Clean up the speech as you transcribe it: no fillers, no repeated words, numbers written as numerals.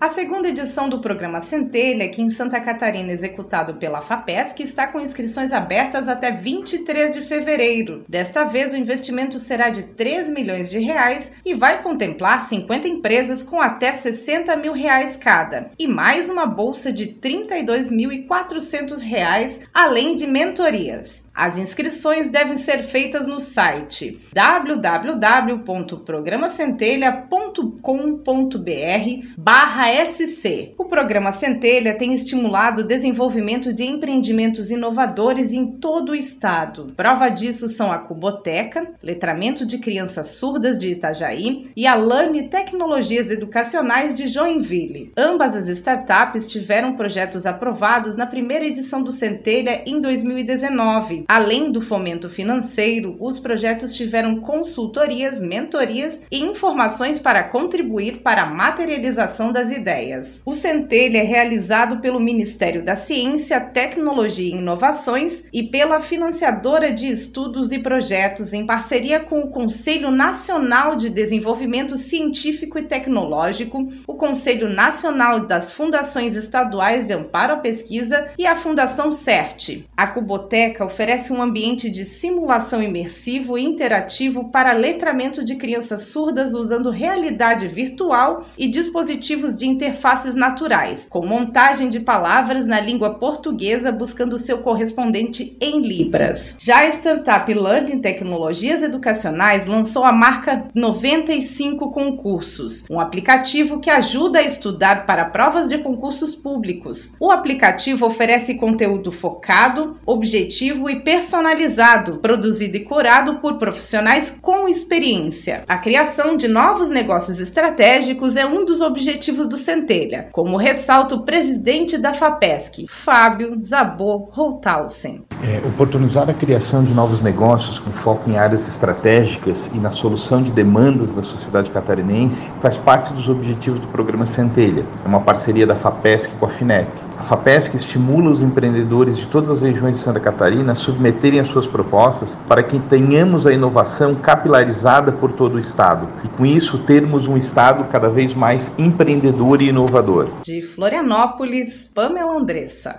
A segunda edição do programa Centelha, aqui em Santa Catarina, executado pela FAPESC, está com inscrições abertas até 23 de fevereiro. Desta vez, o investimento será de R$3 milhões e vai contemplar 50 empresas com até R$60 mil cada, e mais uma bolsa de R$ 32.400, além de mentorias. As inscrições devem ser feitas no site www.programacentelha.com.br/SC. O programa Centelha tem estimulado o desenvolvimento de empreendimentos inovadores em todo o estado. Prova disso são a Cuboteca, Letramento de Crianças Surdas de Itajaí, e a Learn Tecnologias Educacionais de Joinville. Ambas as startups tiveram projetos aprovados na primeira edição do Centelha em 2019. Além do fomento financeiro, os projetos tiveram consultorias, mentorias e informações para contribuir para a materialização das ideias. O Centelha é realizado pelo Ministério da Ciência, Tecnologia e Inovações e pela financiadora de estudos e projetos em parceria com o Conselho Nacional de Desenvolvimento Científico e Tecnológico, o Conselho Nacional das Fundações Estaduais de Amparo à Pesquisa e a Fundação CERT. A Cuboteca oferece um ambiente de simulação imersivo e interativo para letramento de crianças surdas usando realidade virtual e dispositivos de interfaces naturais, com montagem de palavras na língua portuguesa buscando seu correspondente em Libras. Já a startup Learn Tecnologias Educacionais lançou a marca 95 Concursos, um aplicativo que ajuda a estudar para provas de concursos públicos. O aplicativo oferece conteúdo focado, objetivo e personalizado, produzido e curado por profissionais com experiência. A criação de novos negócios estratégicos é um dos objetivos do Centelha, como ressalta o presidente da FAPESC, Fábio Zabor Holthausen. Oportunizar a criação de novos negócios com foco em áreas estratégicas e na solução de demandas da sociedade catarinense faz parte dos objetivos do programa Centelha. É uma parceria da FAPESC com a FINEP. A FAPESC estimula os empreendedores de todas as regiões de Santa Catarina a submeterem as suas propostas para que tenhamos a inovação capilarizada por todo o estado e, com isso, termos um estado cada vez mais empreendedor e inovador. De Florianópolis, Pamela Andressa.